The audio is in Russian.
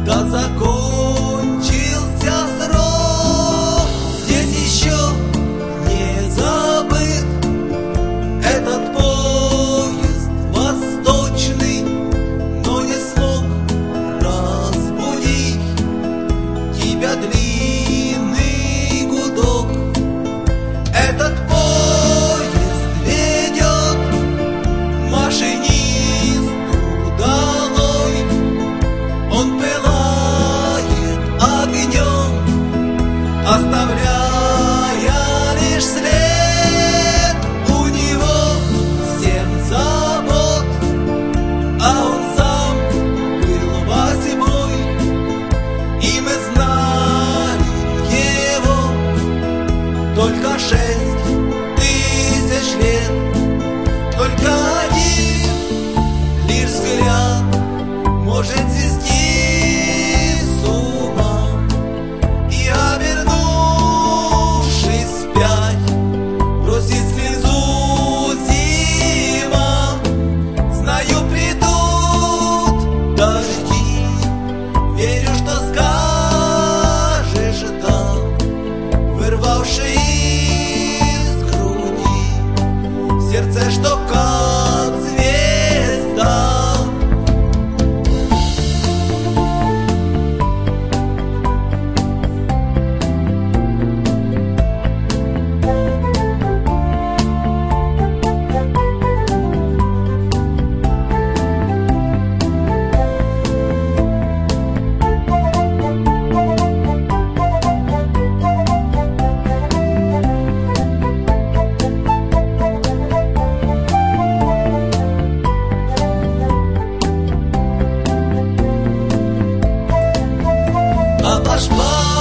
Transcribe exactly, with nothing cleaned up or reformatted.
да закончился срок. Здесь еще не забыт этот поезд восточный, но не смог разбудить тебя длинный гудок. Этот поезд ведет машинисту долой. Он пылает огнем, оставляя лишь след. У него семь забот, а он сам был восьмой. И мы знали его только шесть тысяч лет. Только один лишь взгляд может свести с ума. И обернувшись вспять, бросить слезу зима. Знаю, придут дожди, верю, что скажешь да, вырвавший из груди сердце, что как звезда. Обошла